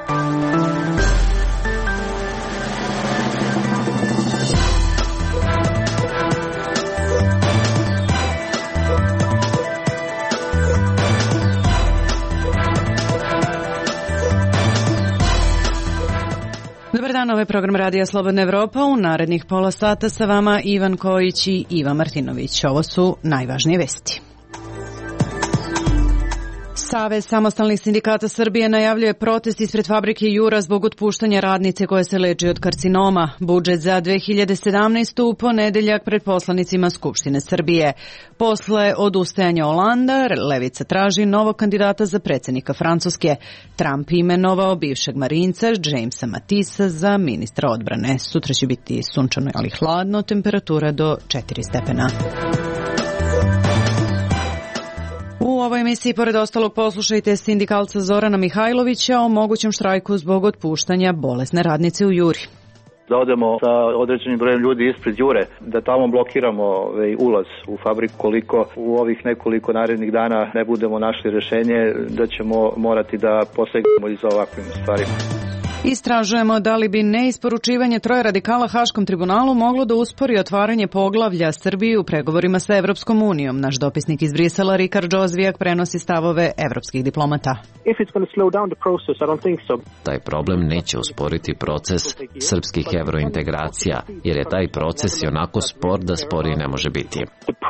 Dobar dan, ovo je program Radija Slobodna Evropa. U narednih pola sata sa vama Ivan Kojić i Iva Martinović. Ovo su najvažnije vesti. Savez samostalnih sindikata Srbije najavljuje protest ispred fabrike Jura zbog otpuštanja radnice koja se leči od karcinoma. Budžet za 2017. u ponedeljak pred poslanicima Skupštine Srbije. Posle odustajanja Olanda, Levica traži novog kandidata za predsjednika Francuske. Trump imenovao bivšeg marinca Jamesa Matisa za ministra odbrane. Sutra će biti sunčano, ali hladno, temperatura do 4 stepena. U ovoj emisiji, pored ostalog, poslušajte sindikalca Zorana Mihajlovića o mogućem štrajku zbog otpuštanja bolesne radnice u Juri. Da odemo sa određenim brojem ljudi ispred Jure, da tamo blokiramo ulaz u fabriku. Koliko u ovih nekoliko narednih dana ne budemo našli rješenje, da ćemo morati da posegnemo i za ovakvim stvarima. Istražujemo da li bi neisporučivanje 3 radikala Haškom tribunalu moglo da uspori otvaranje poglavlja Srbiji u pregovorima sa Evropskom unijom. Naš dopisnik iz Brisela, Rikard Džozvijak, prenosi stavove evropskih diplomata. Taj problem neće usporiti proces srpskih evrointegracija, jer je taj proces i onako spor da spori ne može biti.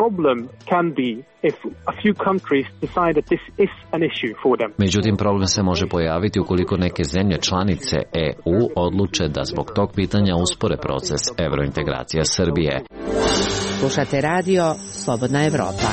Međutim, problem se može pojaviti ukoliko neke zemlje članice EU odluče da zbog tog pitanja uspore proces evrointegracija Srbije. Slušate radio Slobodna Evropa.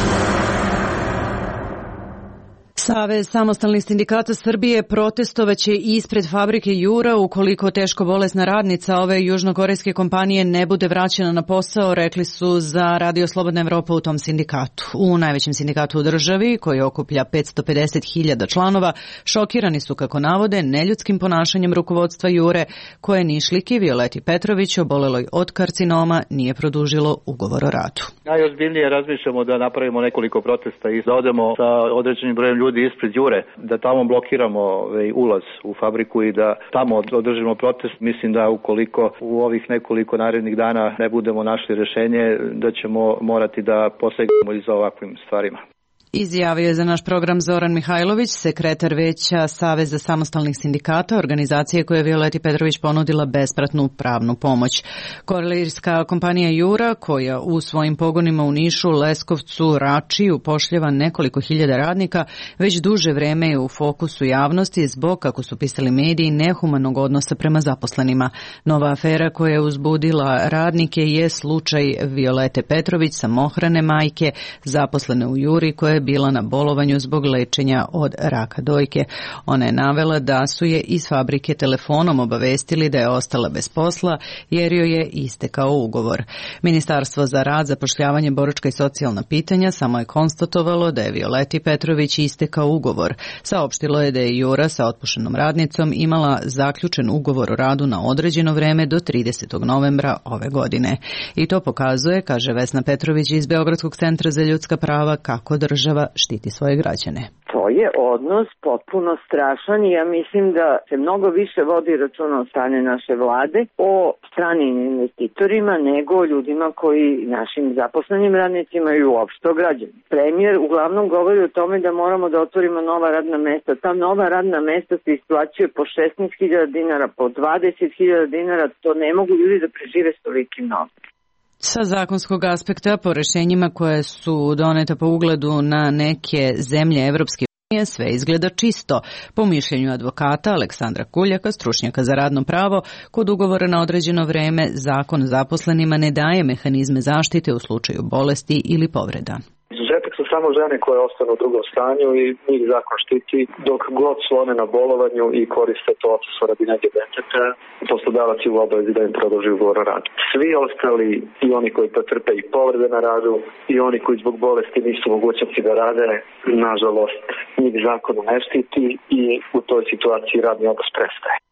Savez samostalnih sindikata Srbije protestovaće ispred fabrike Jura ukoliko teško bolesna radnica ove južnokorejske kompanije ne bude vraćena na posao, rekli su za Radio Slobodna Evropa u tom sindikatu. U najvećem sindikatu u državi, koji okuplja 550.000 članova, šokirani su, kako navode, neljudskim ponašanjem rukovodstva Jure, koje Nišliki Violeti Petrović, oboleloj od karcinoma, nije produžilo ugovor o radu. Najozbiljnije razmišljamo da napravimo nekoliko protesta i da odemo sa određenim brojem ljudi ispred Jure, da tamo blokiramo ulaz u fabriku i da tamo održimo protest. Mislim da ukoliko u ovih nekoliko narednih dana ne budemo našli rješenje, da ćemo morati da posegnemo i za ovakvim stvarima. Izjavio je za naš program Zoran Mihajlović, sekretar veća Saveza samostalnih sindikata, organizacije koja je Violeti Petrović ponudila besplatnu pravnu pomoć. Koreirska kompanija Jura, koja u svojim pogonima u Nišu, Leskovcu, Rači upošljava nekoliko hiljada radnika, već duže vreme je u fokusu javnosti zbog, kako su pisali mediji, nehumanog odnosa prema zaposlenima. Nova afera koja je uzbudila radnike je slučaj Violete Petrović, samohrane majke, zaposlene u Juri, koja je bila na bolovanju zbog lečenja od raka dojke. Ona je navela da su je iz fabrike telefonom obavestili da je ostala bez posla jer joj je istekao ugovor. Ministarstvo za rad, zapošljavanje, boračka i socijalna pitanja samo je konstatovalo da je Violeti Petrović istekao ugovor. Saopštilo je da je Jura sa otpuštenom radnicom imala zaključen ugovor o radu na određeno vreme do 30. novembra ove godine. I to pokazuje, kaže Vesna Petrović iz Beogradskog centra za ljudska prava, kako država štiti svoje građane. To je odnos potpuno strašan i ja mislim da se mnogo više vodi računa od strane naše vlade o stranim investitorima nego o ljudima koji, našim zaposlenim radnicima i uopšte o građanima. Premijer uglavnom govori o tome da moramo da otvorimo nova radna mesta. Ta nova radna mesta se isplaćuje po 16.000 dinara, po 20.000 dinara. To ne mogu ljudi da prežive s tolikim novcem. Sa zakonskog aspekta, po rešenjima koje su doneta po ugledu na neke zemlje Evropske unije, sve izgleda čisto. Po mišljenju advokata Aleksandra Kuljaka, stručnjaka za radno pravo, kod ugovora na određeno vreme zakon zaposlenima ne daje mehanizme zaštite u slučaju bolesti ili povreda. Izuzetak su samo žene koje ostanu u drugom stanju i njih zakon štiti dok god su one na bolovanju i koriste to odsustvo radi nege deteta. Poslodavac je u obavezi da im produži ugovor o radu. Svi ostali, i oni koji pretrpe i povrede na radu i oni koji zbog bolesti nisu mogućnosti da rade, nažalost njih zakon ne štiti i u toj situaciji radni odnos prestaje.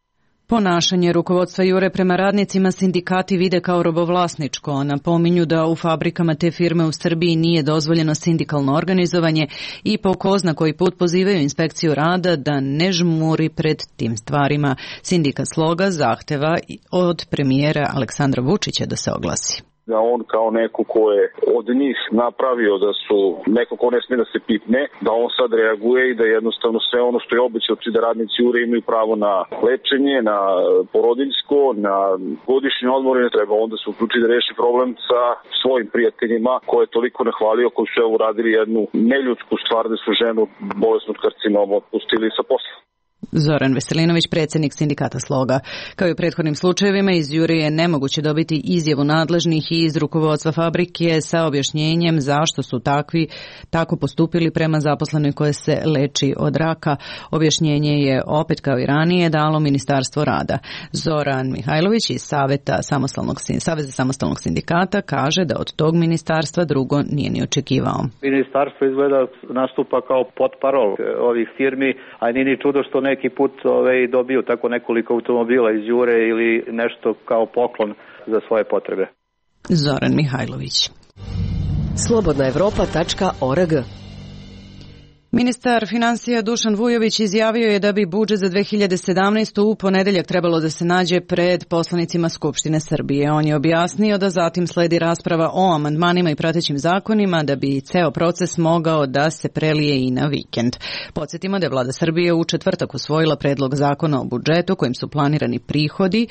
Ponašanje rukovodstva Jure prema radnicima sindikati vide kao robovlasničko. Napominju da u fabrikama te firme u Srbiji nije dozvoljeno sindikalno organizovanje i po ko zna koji put pozivaju inspekciju rada da ne žmuri pred tim stvarima. Sindikat Sloga zahteva od premijera Aleksandra Vučića da se oglasi. Da on kao neko ko je od njih napravio da su neko ko ne smije da se pipne, da on sad reaguje i da jednostavno sve ono što je obećao da radnici Jure imaju pravo na lečenje, na porodiljsko, na godišnje odmore, ne treba onda se uključiti da reši problem sa svojim prijateljima koje je toliko nahvalio, koji su evo uradili jednu neljudsku stvar da su ženu bolesnog karcinoma otpustili sa posla. Zoran Veselinović, predsjednik sindikata Sloga. Kao i u prethodnim slučajevima, iz Jure je nemoguće dobiti izjavu nadležnih i iz rukovodstva fabrike sa objašnjenjem zašto su tako postupili prema zaposlenoj koje se leči od raka. Objašnjenje je opet kao i ranije dalo Ministarstvo rada. Zoran Mihajlović iz Saveza samostalnog sindikata kaže da od tog ministarstva drugo nije ni očekivao. Ministarstvo izgleda nastupa kao potparol ovih firmi, a nije ni čudo što neki put dobiju tako nekoliko automobila iz Jure ili nešto kao poklon za svoje potrebe. Zoran Mihajlović. Slobodnaevropa.org. Ministar finansija Dušan Vujović izjavio je da bi budžet za 2017. u ponedeljak trebalo da se nađe pred poslanicima Skupštine Srbije. On je objasnio da zatim sledi rasprava o amandmanima i pratećim zakonima da bi ceo proces mogao da se prelije i na vikend. Podsjetimo da je vlada Srbije u četvrtak usvojila predlog zakona o budžetu kojim su planirani prihodi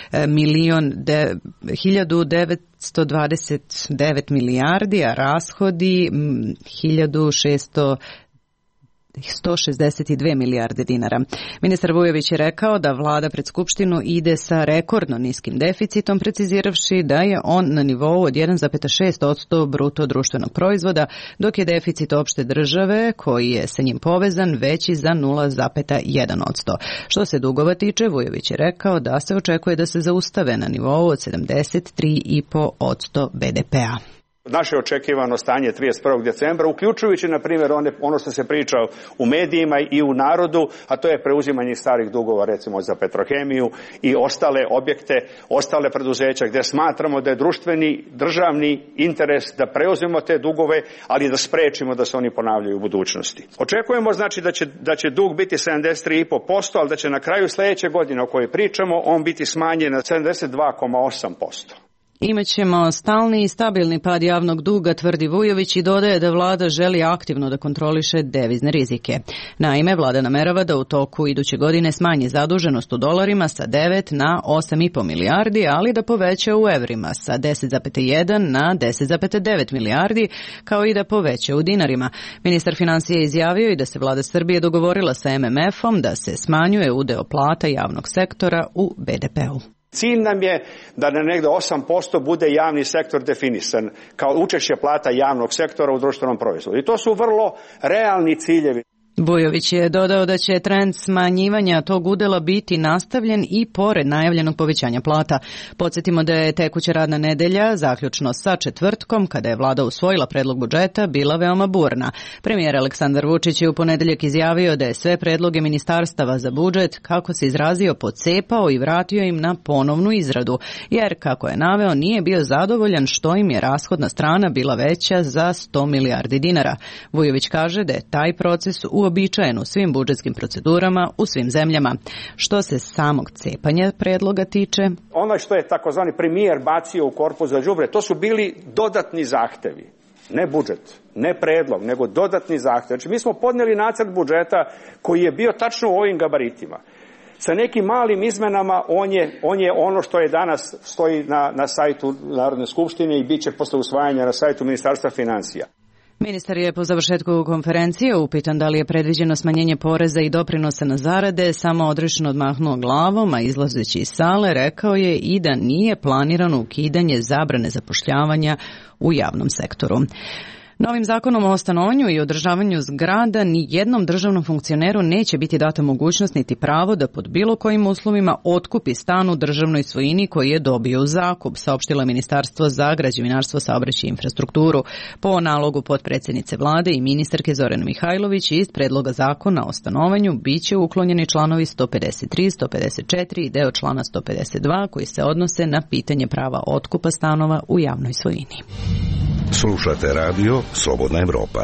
1.929 milijardi, a rashodi 162 milijarde dinara. Ministar Vujović je rekao da vlada pred Skupštinu ide sa rekordno niskim deficitom, preciziravši da je on na nivou od 1,6% bruto društvenog proizvoda, dok je deficit opšte države, koji je sa njim povezan, veći za 0,1%. Što se dugova tiče, Vujović je rekao da se očekuje da se zaustave na nivou od 73,5% BDP-a. Naše očekivano stanje 31. decembra, uključujući, na primjer, ono što se priča u medijima i u narodu, a to je preuzimanje starih dugova, recimo za Petrohemiju i ostale objekte, ostale preduzeća, gdje smatramo da je društveni, državni interes da preuzmemo te dugove, ali da sprečimo da se oni ponavljaju u budućnosti. Očekujemo, znači, da će dug biti 73,5%, ali da će na kraju sljedeće godine o kojoj pričamo, on biti smanjen na 72,8%. Imaćemo stalni i stabilni pad javnog duga, tvrdi Vujović i dodaje da vlada želi aktivno da kontroliše devizne rizike. Naime, vlada namerava da u toku iduće godine smanji zaduženost u dolarima sa 9 na 8,5 milijardi, ali da poveća u evrima sa 10,1 na 10,9 milijardi, kao i da poveća u dinarima. Ministar finansija izjavio i da se vlada Srbije dogovorila sa MMF-om da se smanjuje udeo plata javnog sektora u BDP-u. Cilj nam je da na negde 8% bude javni sektor definisan kao učešće plata javnog sektora u društvenom proizvodu. I to su vrlo realni ciljevi. Vujović je dodao da će trend smanjivanja tog udela biti nastavljen i pored najavljenog povećanja plata. Podsjetimo da je tekuća radna nedelja, zaključno sa četvrtkom, kada je vlada usvojila predlog budžeta, bila veoma burna. Premijer Aleksandar Vučić je u ponedeljak izjavio da je sve predloge ministarstava za budžet, kako se izrazio, pocepao i vratio im na ponovnu izradu, jer, kako je naveo, nije bio zadovoljan što im je rashodna strana bila veća za 100 milijardi dinara. Vujović kaže da je taj proces uobičajen u svim budžetskim procedurama u svim zemljama. Što se samog cepanja predloga tiče, ono što je takozvani premijer bacio u korpus za đubre, to su bili dodatni zahtevi. Ne budžet, ne predlog, nego dodatni zahtev. Znači, mi smo podneli nacrt budžeta koji je bio tačno u ovim gabaritima. Sa nekim malim izmenama on je ono što je danas stoji na sajtu Narodne skupštine i bit će posle usvajanja na sajtu Ministarstva finansija. Ministar je po završetku konferencije upitan da li je predviđeno smanjenje poreza i doprinosa na zarade, samo odrešeno odmahnuo glavom, a izlazeći iz sale rekao je i da nije planirano ukidanje zabrane zapošljavanja u javnom sektoru. Novim zakonom o stanovanju i održavanju zgrada ni jednom državnom funkcioneru neće biti data mogućnost niti pravo da pod bilo kojim uslovima otkupi stan u državnoj svojini koji je dobio u zakup, saopštilo Ministarstvo za građevinarstvo, saobraćaj i infrastrukturu. Po nalogu potpredsjednice vlade i ministarke Zorane Mihajlović iz predloga zakona o stanovanju biće uklonjeni članovi 153, 154 i deo člana 152 koji se odnose na pitanje prava otkupa stanova u javnoj svojini. Slušate radio Slobodna Evropa.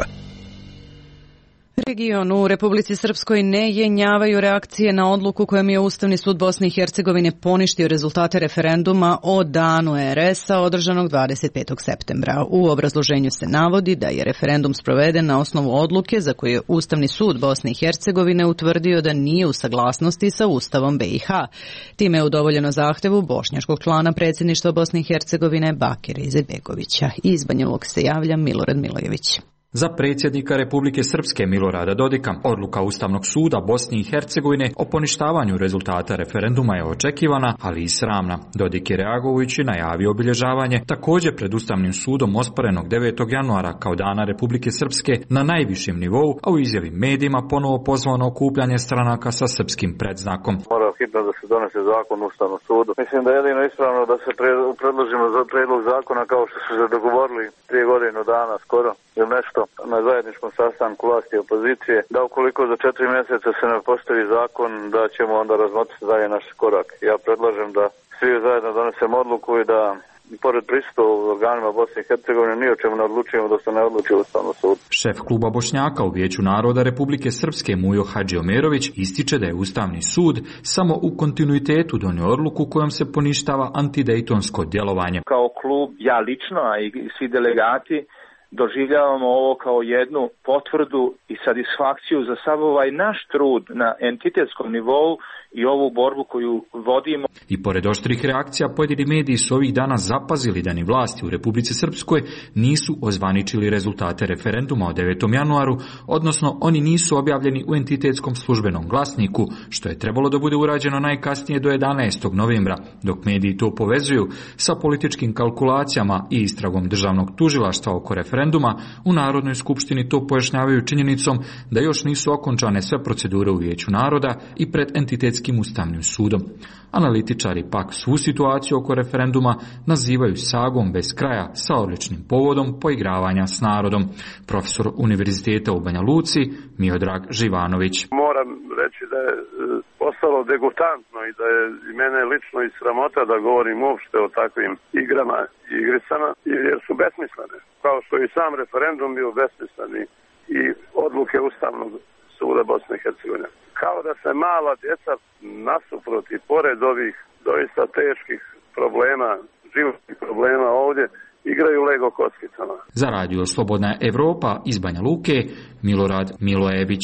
Region u Republici Srpskoj ne jenjavaju reakcije na odluku kojom je Ustavni sud Bosne i Hercegovine poništio rezultate referenduma o danu RS-a održanog 25. septembra. U obrazloženju se navodi da je referendum sproveden na osnovu odluke za koju je Ustavni sud Bosne i Hercegovine utvrdio da nije u saglasnosti sa Ustavom BiH. Time je udovoljeno zahtevu bošnjačkog člana predsjedništva Bosne i Hercegovine Bakira Izetbegovića. Iz Banja Luke se javlja Milorad Milojević. Za predsjednika Republike Srpske Milorada Dodika, odluka Ustavnog suda Bosne i Hercegovine o poništavanju rezultata referenduma je očekivana, ali i sramna. Dodik je reagujući najavio obilježavanje također pred Ustavnim sudom osporenog 9. januara kao dana Republike Srpske na najvišem nivou, a u izjavi medijima ponovo pozvano okupljanje stranaka sa srpskim predznakom. Mora hitno da se donese zakon u Ustavnom sudu. Mislim da je jedino ispravno da se predložimo za predlog zakona kao što su se dogovorili prije godinu dana skoro ili nešto na zajedničkom sastanku vlasti i opozicije, da ukoliko za 4 mjeseca se ne postavi zakon, da ćemo onda razmotriti dalje naš korak. Ja predlažem da svi zajedno donesemo odluku i da pored prisustva u organima Bosne i Hercegovine ni o čemu ne odlučujemo da se ne odluči Ustavnom sudu. Šef kluba Bošnjaka u Vijeću naroda Republike Srpske Mujo Hadžiomerović ističe da je Ustavni sud samo u kontinuitetu donio odluku kojom se poništava antidejtonsko djelovanje. Kao klub, ja lično, a i svi delegati, doživljavamo ovo kao jednu potvrdu i satisfakciju za sav ovaj naš trud na entitetskom nivou i ovu borbu koju vodimo. I pored oštrih reakcija, pojedini mediji su ovih dana zapazili da ni vlasti u Republici Srpskoj nisu ozvaničili rezultate referenduma o 9. januaru, odnosno oni nisu objavljeni u entitetskom službenom glasniku, što je trebalo da bude urađeno najkasnije do 11. novembra, dok mediji to povezuju sa političkim kalkulacijama i istragom državnog tužilaštva oko referenduma. U Narodnoj skupštini to pojašnjavaju činjenicom da još nisu okončane sve procedure u Vijeću naroda i pred entitetskim Ustavnim sudom. Analitičari pak svu situaciju oko referenduma nazivaju sagom bez kraja sa odličnim povodom poigravanja s narodom. Profesor Univerziteta u Banja Luci Miodrag Živanović. Moram reći da je postalo degutantno i da je i mene lično i sramota da govorim uopšte o takvim igrama i igricama, jer su besmislene. Kao što i sam referendum bio besmisleni i odluke Ustavnog suda Bosne i Hercegovine. Kao da se mala djeca nasuprot i pored ovih doista teških problema, životnih problema ovdje, igraju Lego kockicama. Za radio Slobodna Evropa iz Banja Luke, Milorad Milojević.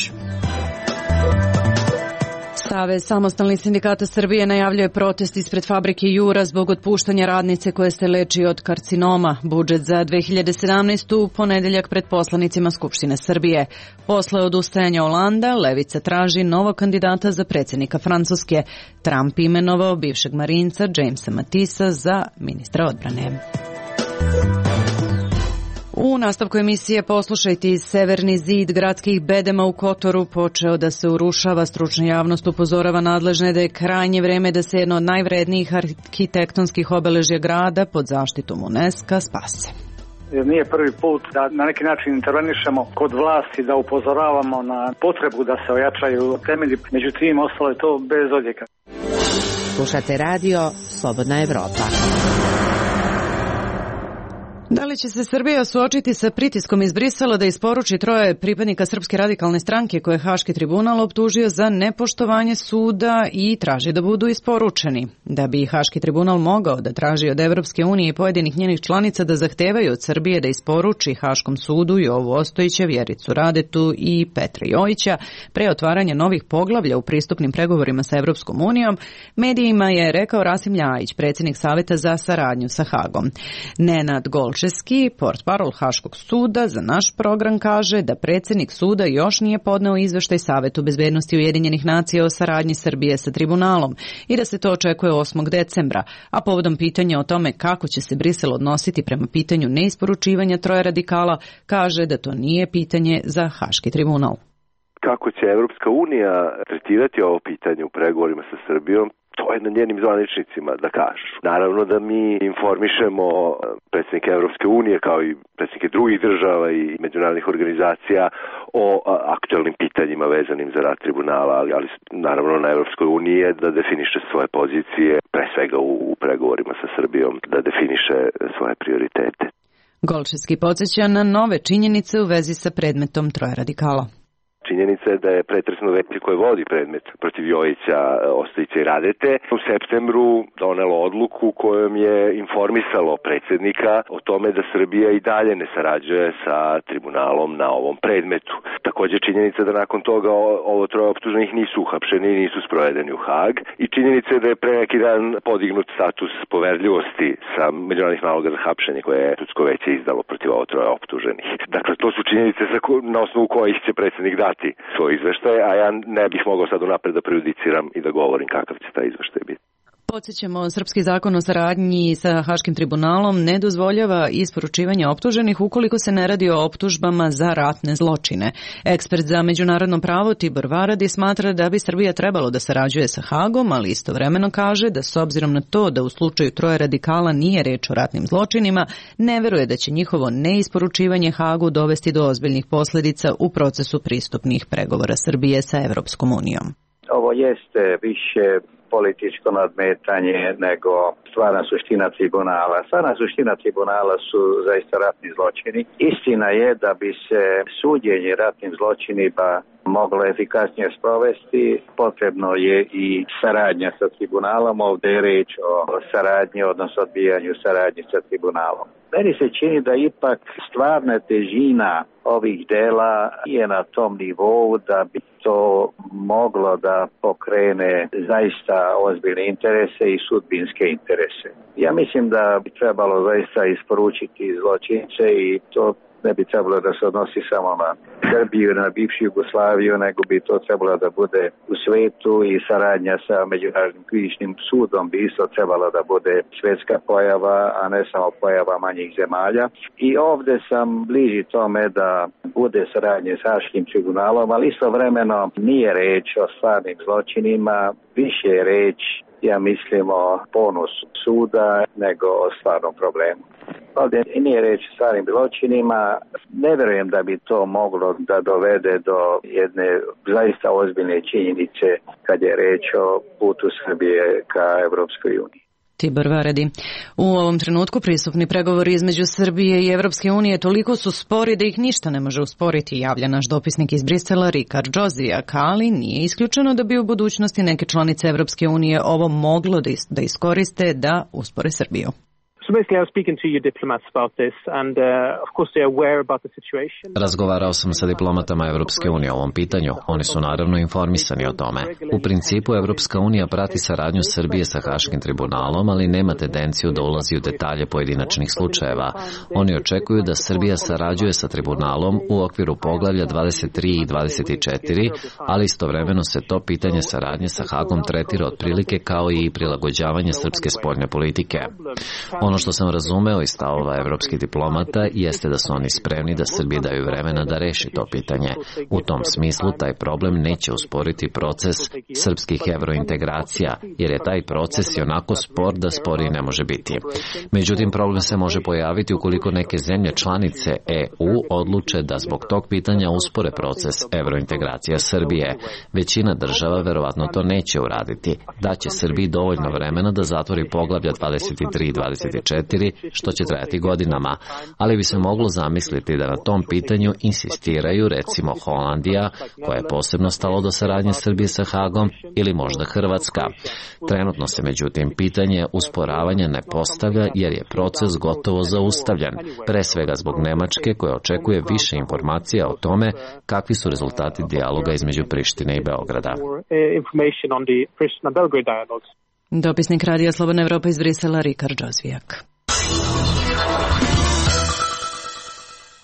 Savez samostalnih sindikata Srbije najavljuje protest ispred fabrike Jura zbog otpuštanja radnice koje se leči od karcinoma. Budžet za 2017. u ponedeljak pred poslanicima Skupštine Srbije. Posle odustajanja Olanda, Levica traži novog kandidata za predsjednika Francuske. Trump imenovao bivšeg marinca Jamesa Matisa za ministra odbrane. U nastavku emisije poslušajte iz Severni zid gradskih bedema u Kotoru počeo da se urušava. Stručna javnost upozorava nadležne da je krajnje vreme da se jedno od najvrednijih arhitektonskih obeležja grada pod zaštitom UNESCO spase. Jer nije prvi put da na neki način intervenišemo kod vlasti, da upozoravamo na potrebu da se ojačaju temelji, međutim ostalo je to bez odjeka. Slušate radio Slobodna Evropa. Da li će se Srbija suočiti sa pritiskom iz Brisela da isporuči 3 pripadnika Srpske radikalne stranke koje je Haški tribunal optužio za nepoštovanje suda i traži da budu isporučeni? Da bi Haški tribunal mogao da traži od Evropske unije i pojedinih njenih članica da zahtevaju od Srbije da isporuči Haškom sudu Jovu Ostojića, Vjericu Radetu i Petra Jojića pre otvaranja novih poglavlja u pristupnim pregovorima sa Evropskom unijom, medijima je rekao Rasim Ljajić, predsjednik Saveta za saradnju sa Hagom. Nenad Golš Golčevski, portparol Haškog suda, za naš program kaže da predsjednik suda još nije podneo izveštaj Savetu bezbednosti Ujedinjenih nacija o saradnji Srbije sa tribunalom i da se to očekuje 8. decembra, a povodom pitanja o tome kako će se Brisel odnositi prema pitanju neisporučivanja troje radikala, kaže da to nije pitanje za Haški tribunal. Kako će Evropska unija tretirati ovo pitanje u pregovorima sa Srbijom, to je na njenim zvaničnicima da kažu. Naravno da mi informišemo predsjednike Evropske unije kao i predsjednike drugih država i međunarodnih organizacija o aktualnim pitanjima vezanim za rad tribunala, ali naravno na Evropskoj uniji je da definiše svoje pozicije, pre svega u pregovorima sa Srbijom, da definiše svoje prioritete. Golčevski podsjeća na nove činjenice u vezi sa predmetom troje radikala. Činjenica je da je pretresno veće koje vodi predmet protiv Jojića, Ostojića i Radete u septembru donelo odluku kojom je informisalo predsjednika o tome da Srbija i dalje ne sarađuje sa tribunalom na ovom predmetu. Također činjenica da nakon toga ovo troje optuženih nisu uhapšeni i nisu sprovedeni u Hag i činjenica je da je pre neki dan podignut status poverljivosti sa međunarodnih naloga za hapšenje koje je sudsko veće izdalo protiv ovo troje optuženih. Dakle, to su činjenice na osnovu kojih će predsjednik dati svoj izveštaj, a ja ne bih mogao sad unapred da prejudiciram i da govorim kakav će taj izveštaj biti. Podsjećamo, srpski zakon o saradnji sa Haškim tribunalom ne dozvoljava isporučivanje optuženih ukoliko se ne radi o optužbama za ratne zločine. Ekspert za međunarodno pravo Tibor Varadi smatra da bi Srbija trebalo da sarađuje sa Hagom, ali istovremeno kaže da s obzirom na to da u slučaju troje radikala nije reč o ratnim zločinima, ne veruje da će njihovo neisporučivanje Hagu dovesti do ozbiljnih posljedica u procesu pristupnih pregovora Srbije sa Evropskom unijom. Ovo jeste više političko nadmetanje nego stvarna suština tribunala. Stvarna suština tribunala su zaista ratni zločini. Istina je da bi se suđenje ratnim zločinima moglo efikasnije sprovesti, potrebno je i saradnja sa tribunalom. Ovdje je reč o saradnji, odnosno odbijanju saradnje sa tribunalom. Meni se čini da ipak stvarna težina ovih dela je na tom nivou da bi to moglo da pokrene zaista ozbiljne interese i sudbinske interese. Ja mislim da bi trebalo zaista isporučiti zločince i to ne bi trebalo da se odnosi samo na Srbiju, na bivšu Jugoslaviju, nego bi to trebalo da bude u svetu i saradnja sa Međunarodnim krivičnim sudom bi isto trebalo da bude svetska pojava, a ne samo pojava manjih zemalja. I ovdje sam bliži tome da bude saradnje s Haškim tribunalom, ali istovremeno nije reč o stvarnim zločinima, više je reč, ja mislim, o ponosu suda nego o stvarnom problemu. Ovdje nije reč o stvarnim zločinima, ne vjerujem da bi to moglo da dovede do jedne zaista ozbiljne činjenice kad je reč o putu Srbije ka Evropskoj uniji. Tibor Varadi. U ovom trenutku pristupni pregovori između Srbije i Evropske unije toliko su spori da ih ništa ne može usporiti, javlja naš dopisnik iz Brisela Rikard Džozijak, ali nije isključeno da bi u budućnosti neke članice Evropske unije ovo moglo da iskoriste da uspore Srbiju. Razgovarao sam sa diplomatama Evropske unije o ovom pitanju. Oni su naravno informisani o tome. U principu Evropska unija prati saradnju Srbije sa Haškim tribunalom, ali nema tendenciju da ulazi u detalje pojedinačnih slučajeva. Oni očekuju da Srbija sarađuje sa tribunalom u okviru poglavlja 23 i 24, ali istovremeno se to pitanje saradnje sa Hagom tretira otprilike kao i prilagođavanje srpske spoljne politike. Ono što sam razumeo iz stavova evropskih diplomata jeste da su oni spremni da Srbiji daju vremena da reši to pitanje. U tom smislu taj problem neće usporiti proces srpskih evrointegracija, jer je taj proces i onako spor da sporiji ne može biti. Međutim, problem se može pojaviti ukoliko neke zemlje članice EU odluče da zbog tog pitanja uspore proces evrointegracija Srbije. Većina država verovatno to neće uraditi. Daće Srbiji dovoljno vremena da zatvori poglavlja 23 i 24, što će trajati godinama, ali bi se moglo zamisliti da na tom pitanju insistiraju recimo Holandija, koja je posebno stalo do saradnje Srbije sa Hagom, ili možda Hrvatska. Trenutno se međutim pitanje usporavanja ne postavlja jer je proces gotovo zaustavljen, pre svega zbog Nemačke koja očekuje više informacija o tome kakvi su rezultati dijaloga između Prištine i Beograda. Dopisnik Radija Slobodna Evropa iz Brisela Rikard Džozijak.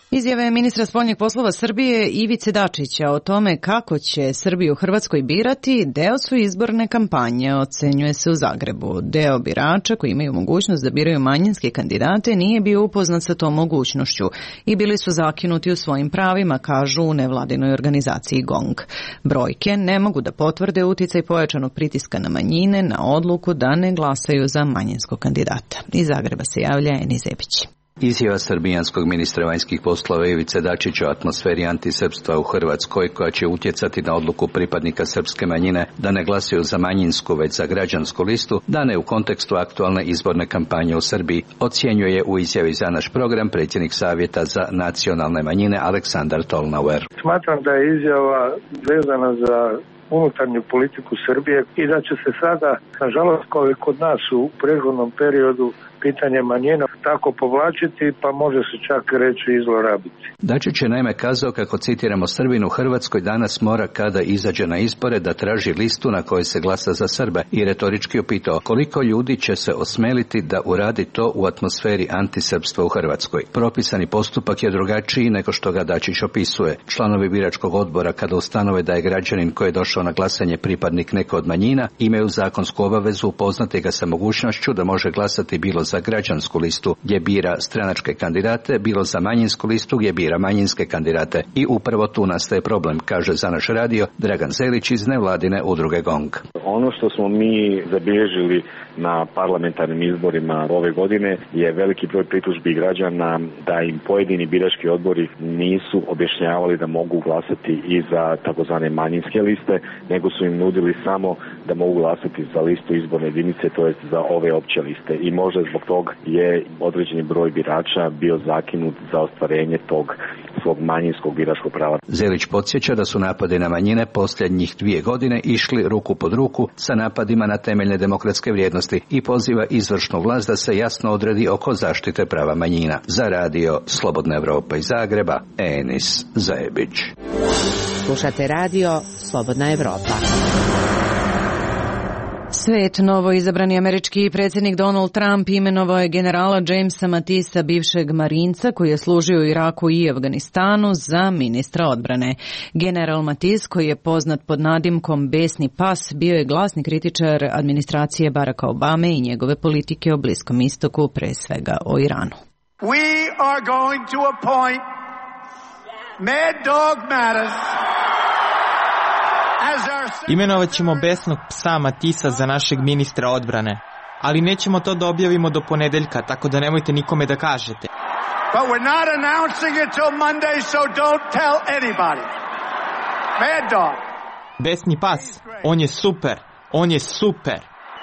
Izjave ministra spoljnih poslova Srbije Ivice Dačića o tome kako će Srbiju u Hrvatskoj birati deo su izborne kampanje, ocenjuje se u Zagrebu. Deo birača koji imaju mogućnost da biraju manjinske kandidate nije bio upoznat sa tom mogućnošću i bili su zakinuti u svojim pravima, kažu u nevladinoj organizaciji GONG. Brojke ne mogu da potvrde uticaj pojačanog pritiska na manjine na odluku da ne glasaju za manjinskog kandidata. Iz Zagreba se javlja Eni Zebić. Izjava srbijanskog ministra vanjskih poslova Ivice Dačića o atmosferi antisrpstva u Hrvatskoj, koja će utjecati na odluku pripadnika srpske manjine da ne glasaju za manjinsku već za građansku listu, dane u kontekstu aktualne izborne kampanje u Srbiji, ocjenjuje u izjavi za naš program predsjednik Savjeta za nacionalne manjine Aleksandar Tolnauer. Smatram da je izjava vezana za unutarnju politiku Srbije i da će se sada, nažalost, kao i kod nas u prethodnom periodu, pitanje manjina tako povlačiti, pa može se čak reći i zlorabiti. Dačić je naime kazao, kako citiramo, Srbin u Hrvatskoj danas mora kada izađe na izbore da traži listu na kojoj se glasa za Srbe i retorički upitao koliko ljudi će se osmeliti da uradi to u atmosferi antisrpstva u Hrvatskoj. Propisani postupak je drugačiji nego što ga Dačić opisuje. Članovi biračkog odbora, kada ustanove da je građanin koji je došao na glasanje pripadnik neke od manjina, imaju zakonsku obavezu upoznati ga sa mogućnošću da može glasati bilo za građansku listu gdje bira stranačke kandidate, bilo za manjinsku listu gdje bira manjinske kandidate. I upravo tu nastaje problem, kaže za naš radio Dragan Zelić iz nevladine udruge GONG. Ono što smo mi zabilježili na parlamentarnim izborima ove godine je veliki broj pritužbi građana da im pojedini birački odbori nisu objašnjavali da mogu glasati i za takozvane manjinske liste, nego su im nudili samo da mogu glasati za listu izborne jedinice, to jest za ove opće liste. I možda zbog toga je određeni broj birača bio zakinut za ostvarenje tog svog manjinskog biračkog prava. Zelić podsjeća da su napadi na manjine posljednjih 2 godine išli ruku pod ruku sa napadima na temeljne demokratske vrijednosti i poziva izvršnu vlast da se jasno odredi oko zaštite prava manjina. Za radio Slobodna Evropa iz Zagreba, Enis Zajebić. Slušate radio Slobodna Evropa. Svet, novo izabrani američki predsjednik Donald Trump imenovao je generala Jamesa Matisa, bivšeg marinca koji je služio u Iraku i Afganistanu, za ministra odbrane. General Matis, koji je poznat pod nadimkom Besni pas, bio je glasni kritičar administracije Baracka Obame i njegove politike o Bliskom istoku, pre svega o Iranu. We are going to appoint Mad Dog Mattis. Imenovat ćemo besnog psa Matisa za našeg ministra odbrane, ali nećemo to da objavimo do ponedeljka, tako da nemojte nikome da kažete. But we're not announcing it till Monday, so don't tell anybody. Mad Dog. Besni pas, on je super, on je super.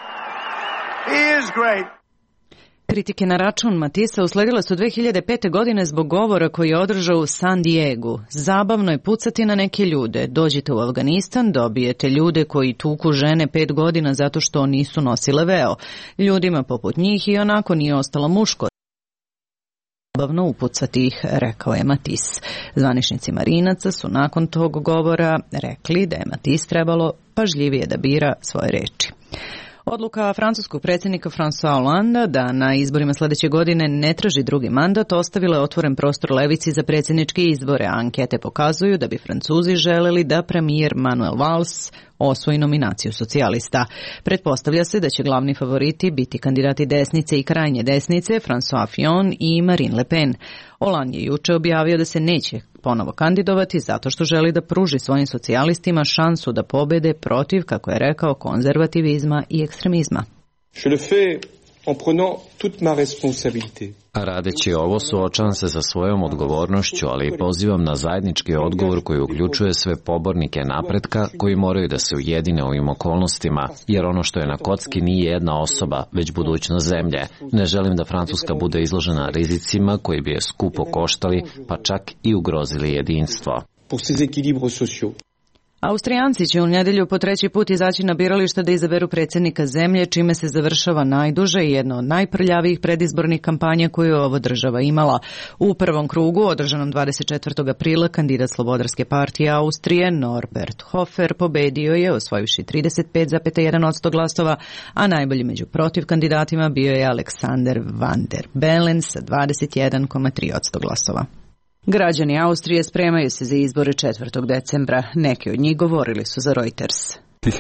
He is great. Kritike na račun Matisa usledile su 2005. godine zbog govora koji je održao u San Diegu. Zabavno je pucati na neke ljude. Dođite u Afganistan, dobijete ljude koji tuku žene 5 godina zato što nisu nosile veo. Ljudima poput njih i onako nije ostalo muško. Zabavno upucati ih, rekao je Matis. Zvaničnici marinaca su nakon tog govora rekli da je Matis trebalo pažljivije da bira svoje reči. Odluka francuskog predsjednika François Hollande da na izborima sljedeće godine ne traži drugi mandat ostavila je otvoren prostor levici za predsjedničke izbore. Ankete pokazuju da bi Francuzi želeli da premijer Manuel Valls osvoji nominaciju socijalista. Pretpostavlja se da će glavni favoriti biti kandidati desnice i krajnje desnice François Fillon i Marine Le Pen. Hollande je juče objavio da se neće ponovo kandidovati zato što želi da pruži svojim socijalistima šansu da pobede protiv, kako je rekao, konzervativizma i ekstremizma. Je le fais en prenant toute ma responsabilité. Radeći ovo, suočavam se sa svojom odgovornošću, ali i pozivam na zajednički odgovor koji uključuje sve pobornike napretka koji moraju da se ujedine u ovim okolnostima, jer ono što je na kocki nije jedna osoba, već budućnost zemlje. Ne želim da Francuska bude izložena rizicima koji bi je skupo koštali, pa čak i ugrozili jedinstvo. Pour ces équilibres sociaux. Austrijanci će u nedjelju po 3. put izaći na biralište da izaberu predsjednika zemlje, čime se završava najduže i jedno od najprljavijih predizbornih kampanja koju je ova država imala. U prvom krugu, održanom 24. aprila, kandidat Slobodarske partije Austrije Norbert Hofer pobedio je, osvojivši 35,1% glasova, a najbolji među protiv kandidatima bio je Alexander Van der Bellen sa 21,3% glasova. Građani Austrije spremaju se za izbore 4. decembra. Neki od njih govorili su za Reuters.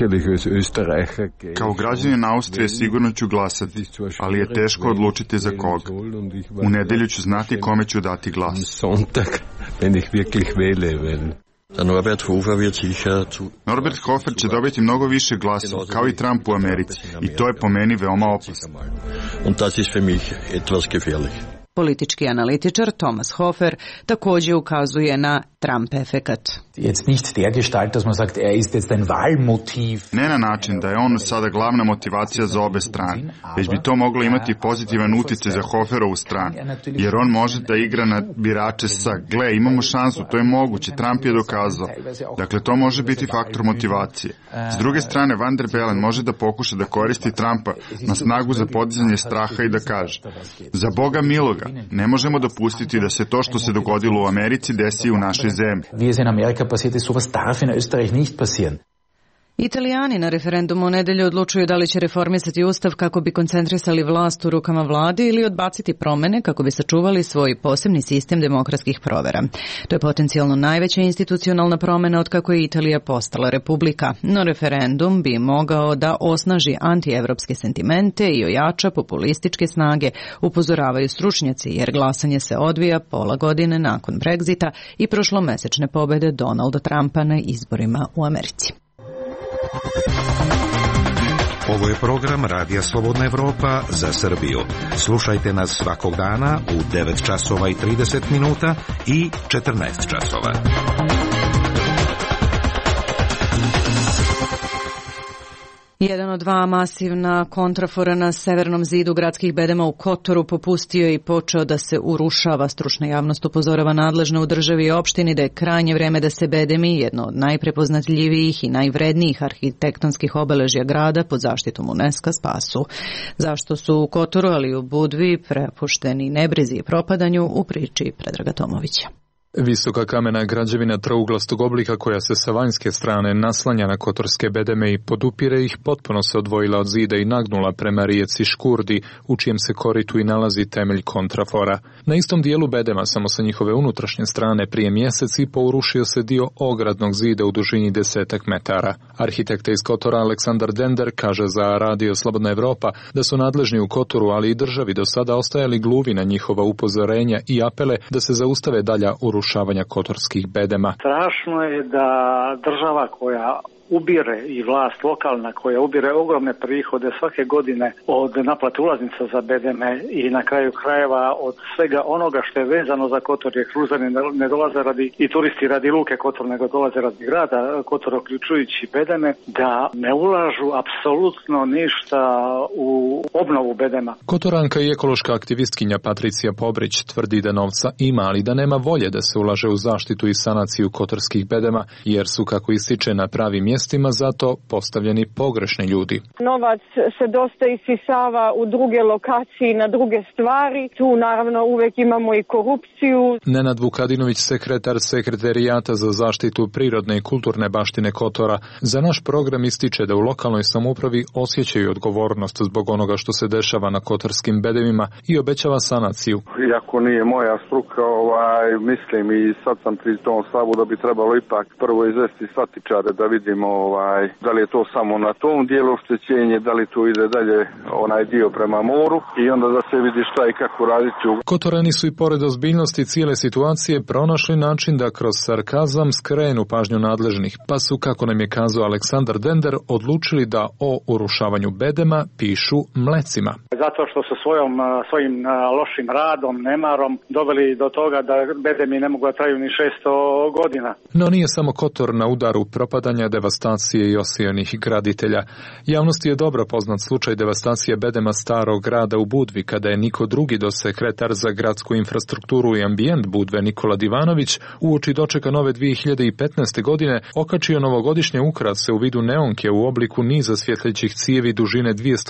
Kao građanin Austrije sigurno ću glasati, ali je teško odlučiti za koga. U nedelju ću znati kome ću dati glas. Norbert Hofer će dobiti mnogo više glasova, kao i Trump u Americi, i to je po meni veoma opasno. Politički analitičar Thomas Hofer također ukazuje na Trump efekat. Ne na način da je on sada glavna motivacija za obe strane, već bi to moglo imati pozitivan utjecaj za Hoferovu stranu, jer on može da igra na birače sa gle, imamo šansu, to je moguće, Trump je dokazao. Dakle, to može biti faktor motivacije. S druge strane, Van der Bellen može da pokuša da koristi Trumpa na snagu za podizanje straha i da kaže: za Boga miloga, ne možemo dopustiti da se to što se dogodilo u Americi desi u našoj zemlji. Italijani na referendumu u nedelju odlučuju da li će reformisati ustav kako bi koncentrisali vlast u rukama vladi ili odbaciti promjene kako bi sačuvali svoj posebni sistem demokratskih provera. To je potencijalno najveća institucionalna promjena od kako je Italija postala republika, no referendum bi mogao da osnaži antievropske sentimente i ojača populističke snage, upozoravaju stručnjaci, jer glasanje se odvija pola godine nakon Brexita i prošlomesečne pobjede Donalda Trumpa na izborima u Americi. Ovo je program Radija Slobodna Evropa za Srbiju. Slušajte nas svakog dana u 9 časova i 30 minuta i 14 časova. Jedan od dva masivna kontrafora na severnom zidu gradskih bedema u Kotoru popustio i počeo da se urušava. Stručna javnost upozorava nadležno u državi i opštini da je krajnje vreme da se bedemi, jedno od najprepoznatljivijih i najvrednijih arhitektonskih obeležja grada pod zaštitom UNESCO, spasu. Zašto su u Kotoru, ali i u Budvi prepušteni nebrizi i propadanju, u priči Predraga Tomovića. Visoka kamena građevina trouglastog oblika koja se sa vanjske strane naslanja na kotorske bedeme i podupire ih potpuno se odvojila od zida i nagnula prema rijeci Škurdi, u čijem se koritu i nalazi temelj kontrafora. Na istom dijelu bedema, samo sa njihove unutrašnje strane, prije mjesec i po urušio se dio ogradnog zida u dužini 10 metara. Arhitekta iz Kotora Aleksandar Dender kaže za Radio Slobodna Evropa da su nadležni u Kotoru, ali i državi do sada ostajali gluvi na njihova upozorenja i apele da se zaustave dalja urušavanja kotorskih bedema. Strašno je da država koja ubire i vlast lokalna koja ubire ogromne prihode svake godine od naplate ulaznica za bedeme i na kraju krajeva od svega onoga što je vezano za Kotor, jer kruzani ne dolaze radi i turisti radi luke Kotor, nego dolaze radi grada Kotor, uključujući bedeme, da ne ulažu apsolutno ništa u obnovu bedema. Kotoranka i ekološka aktivistkinja Patricija Pobrić tvrdi da novca ima, ali da nema volje da se ulaže u zaštitu i sanaciju kotorskih bedema, jer su, kako ističe, na pravim mjestima zato postavljeni pogrešni ljudi. Novac se dosta isisava u druge lokacije, na druge stvari. Tu naravno uvijek imamo i korupciju. Nenad Vukadinović, sekretar Sekretarijata za zaštitu prirodne i kulturne baštine Kotora, za naš program ističe da u lokalnoj samoupravi osjećaju odgovornost zbog onoga što se dešava na kotorskim bedemima i obećava sanaciju. Iako nije moja struka, mislim i sad sam pri tom stavu da bi trebalo ipak prvo izvesti statičare da vidimo da li je to samo na tom dijelu oštećenje, da li to ide dalje onaj dio prema moru i onda da se vidi šta i kako raditi. Kotorani su i pored ozbiljnosti cijele situacije pronašli način da kroz sarkazam skrenu pažnju nadležnih, pa su, kako nam je kazao Aleksandar Dender, odlučili da o urušavanju bedema pišu mlecima. Zato što su svojim lošim radom, nemarom doveli do toga da bedemi ne mogu da traju ni 600 godina. No nije samo Kotor na udaru propadanja, devastacije i osijenih graditelja. Javnosti je dobro poznat slučaj devastacije bedema starog grada u Budvi, kada je niko drugi do sekretar za gradsku infrastrukturu i ambijent Budve Nikola Divanović uoči dočeka nove 2015. godine okačio novogodišnje ukrase u vidu neonke u obliku niza svjetljećih cijevi dužine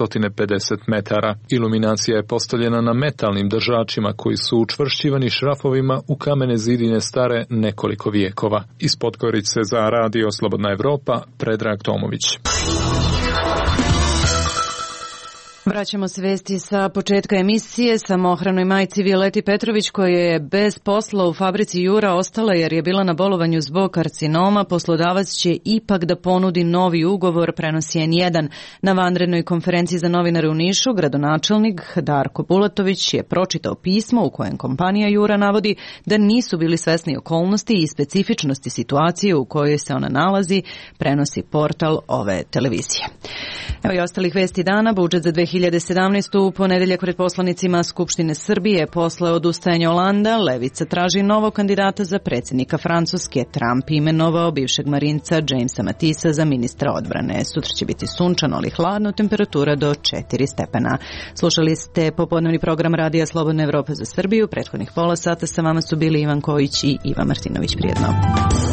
250 metara. Iluminacija je postavljena na metalnim držačima koji su učvršćivani šrafovima u kamene zidine stare nekoliko vijekova. Iz Podgorice za Radio Slobodna Evropa, Predrag Tomović. Vraćamo se vesti sa početka emisije. Samohranoj majci Violeti Petrović, koja je bez posla u fabrici Jura ostala jer je bila na bolovanju zbog karcinoma, poslodavac će ipak da ponudi novi ugovor, prenosi N1. Na vanrednoj konferenciji za novinare u Nišu gradonačelnik Darko Bulatović je pročitao pismo u kojem kompanija Jura navodi da nisu bili svesni okolnosti i specifičnosti situacije u kojoj se ona nalazi, prenosi portal ove televizije. Evo i ostalih vesti dana. Budžet za 2017. u ponedeljak pred poslanicima Skupštine Srbije. Posle odustajanja Olanda, Levica traži novog kandidata za predsjednika Francuske. Trump imenovao bivšeg marinca Jamesa Matisa za ministra odbrane. Sutra će biti sunčano, ali hladno, temperatura do 4 stepena. Slušali ste popodnevni program Radija Slobodna Evropa za Srbiju. Prethodnih pola sata sa vama su bili Ivan Kojić i Ivan Martinović. Prijetno.